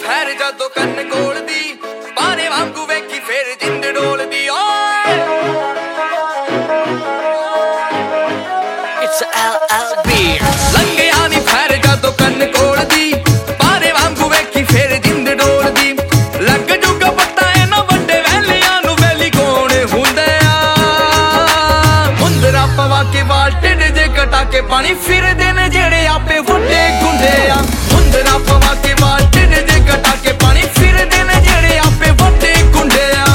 fire ਜਦੋਂ ਕੰਨ ਕੋਲਦੀ ਪਾਰੇ ਵਾਂਗੂ ਵੇਖੀ ਫੇਰ ਜਿੰਦ ਡੋਲਦੀ ਓਏ It's LLB ਲੰਘਿਆ ਨੀ ਫੈਰ ਜਦੋਂ ਕੰਨ ਕੋਲਦੀ ਪਾਰੇ ਵਾਂਗੂ ਵੇਖੀ ਫੇਰ ਜਿੰਦ ਡੋਲਦੀ ਲੱਗ ਜੂਗਾ ਪਤਾ ਇਹਨਾਂ ਵੱਡੇ ਵੈਲੀਆਂ ਨੂੰ ਵੈਲੀ ਕੌਣ ਹੁੰਦੇ ਆ ਮੁੰਦਰਾ ਪਵਾ ਕੇ ਵਾਲ ਢਿੱਡ ਜੇ ਕਟਾ ਕੇ ਪਾਣੀ ਫਿਰਦੇ ਨੇ ਜਿਹੜੇ ਆਪੇ ਵੱਡੇ ਗੁੰਡੇ ਆ ਮੁੰਦਰਾ ਪਵਾ ਕੇ ਵਾਲ ਢਿੱਡ ਜੇ ਕਟਾ ਕੇ ਪਾਣੀ ਫਿਰਦੇ ਨੇ ਜਿਹੜੇ ਆਪੇ ਵੱਡੇ ਗੁੰਡੇ ਆ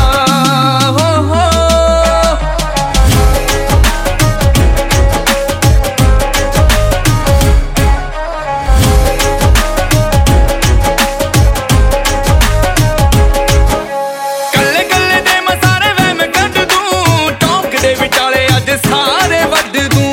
ਕੱਲੇ ਕੱਲੇ ਦੇ ਮਸਾਰੇ ਵਹਿਮ ਕੱਢ ਦੂੰ ਟੌਂਕ ਦੇ ਵਿਚਾਲੇ ਅੱਜ ਸਾਰੇ ਵੱਢ ਦੂੰ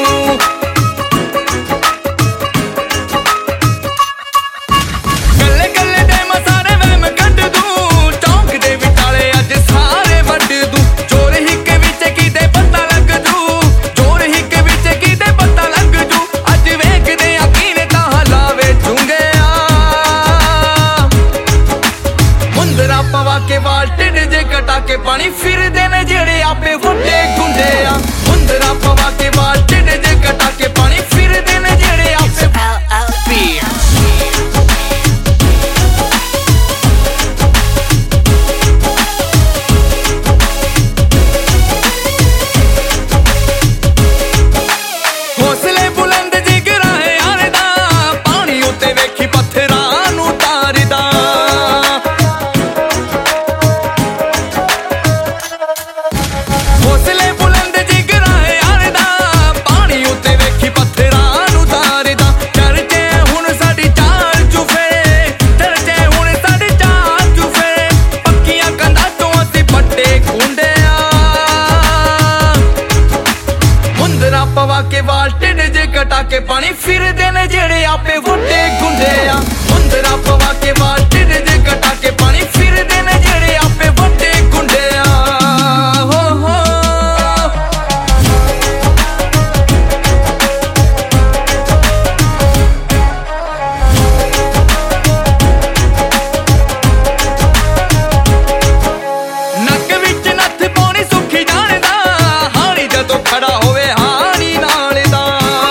ਕੱਲੇ ਕੱਲੇ ਦੇ ਮਸਾਰੇ ਵਹਿਮ ਕੱਢ ਦੂੰ ਟੌਂਕ ਦੇ ਵਿਚਾਲੇ ਅੱਜ ਸਾਰੇ ਵੱਢ ਦੂੰ ਚੋਰ ਹਿੱਕ ਵਿੱਚ ਕਿਤੇ ਪਤਾ ਲੱਗ ਜੂ ਚੋਰ ਹਿੱਕ ਵਿੱਚ ਕਿਤੇ ਪਤਾ ਲੱਗ ਜੂ ਅੱਜ ਵੇਖਦੇ ਆ ਕਿਨੇ ਤਾਂ ਹਲਾਵੇ ਚੁੰਗੇ ਆ ਮੁੰਦਰਾ ਪਵਾ ਕੇ ਵਾਲ ਢਿੱਡ ਜੇ ਕਟਾ ਕੇ ਪਾਣੀ ਫਿਰਦੇ ਨੇ ਜਿਹੜੇ ਆਪੇ ਵੱਡੇ ਗੁੰਡੇ ਆ ਮੁੰਦਰਾ ਪਵਾ ਕੇ ਵਾਲ ਢਿੱਡ ਜੇ ਕਟਾ ਕੇ ਪਾਣੀ ਫਿਰਦੇ ਨੇ ਜਿਹੜੇ ਆਪੇ LLB ਹੌਸਲੇ ਬੁਲੰਦ ਜਿਗਰਾ ਹੈ ਯਾਰ ਦਾ ਪਾਣੀ ਉੱਤੇ ਵੇਖੀ ਪੱਥਰਾਂ ਨੂੰ ਤਾਰਦਾ ਹੌਸਲੇ ਬੁਲੰਦ ਜਿਗਰਾ ਹੈ ਯਾਰ ਦਾ ਪਾਣੀ ਉੱਤੇ ਵੇਖੀ ਪੱਥਰਾਂ ਨੂੰ ਤਾਰਦਾ ਚਰਚੇ ਹੁਣ ਸਾਡੀ ਚਾਲ ਚੁਫੇ ਚਰਚੇ ਹੁਣ ਸਾਡੀ ਚਾਲ ਚੁਫੇ ਪੱਕੀਆਂ ਕੰਧਾਂ ਤੋਂ ਅਸੀਂ ਪੱਟੇ ਖੁੰਡੇ ਆ ਮੁੰਦਰਾ ਪਵਾ ਕੇ ਵਾਲ ਢਿੱਡ ਜੇ ਕਟਾ ਕੇ ਪਾਣੀ ਫਿਰਦੇ ਨੇ ਜਿਹੜੇ ਆਪੇ ਵੱਡੇ ਗੁੰਡੇ ਆ ਮੁੰਦਰਾ ਪਵਾ ਕੇ ਵਾਲ ਢਿੱਡ ਜੇ ਕਟਾ ਕੇ ਪਾਣੀ ਫਿਰਦੇ ਨੇ ਜਿਹੜੇ ਆਪੇ ਵੱਡੇ ਗੁੰਡੇ ਆ ਨੱਕ ਵਿੱਚ ਨੱਥ ਪਾਉਣੀ ਸੁੱਖੀ ਜਾਣਦਾ ਹਾਣੀ ਜਦੋਂ ਖੜਾ ਹੋਵੇ ਹਾਣੀ ਨਾਲ ਦਾ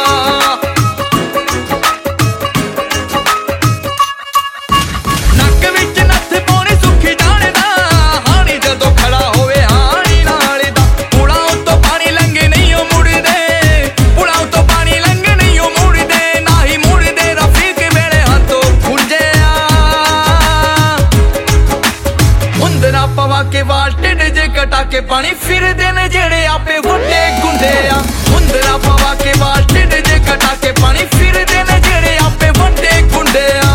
ਨੱਕ ਵਿੱਚ ਨੱਥ ਪਾਉਣੀ ਸੁੱਖੀ ਜਾਣਦਾ ਹਾਣੀ ਜਦੋਂ ਖੜਾ ਹੋਵੇ ਹਾਣੀ ਨਾਲ ਦਾ ਪੁਲਾਂ ਉੱਤੋਂ ਪਾਣੀ ਲੰਘੇ ਨਹੀਂ ਉਹ ਮੁੜਦੇ ਪੁਲਾਂ ਉੱਤੋਂ ਪਾਣੀ ਲੰਘੇ ਨਹੀਂ ਉਹ ਮੁੜਦੇ ਨਾ ਹੀ ਮੁੜਦੇ ਰਫੀਕ ਵੇਲੇ ਹੱਥੋਂ ਖੁੰਝੇ ਆ ਮੁੰਦਰਾ ਪਵਾ ਕੇ ਵਾਲ ਢਿੱਡ ਜੇ ਕਟਾ ਕੇ ਪਾਣੀ ਫਿਰਦੇ ਨੇ ਜਿਹੜੇ ਆਪੇ ਵੱਡੇ ਗੁੰਡੇ ਆ ਮੁੰਦਰਾ ਪਵਾ ਕੇ ਵਾਲ ਢਿੱਡ ਜੇ ਕਟਾ ਕੇ ਪਾਣੀ ਫਿਰਦੇ ਨੇ ਜਿਹੜੇ ਆਪੇ ਵੱਡੇ ਗੁੰਡੇ ਆ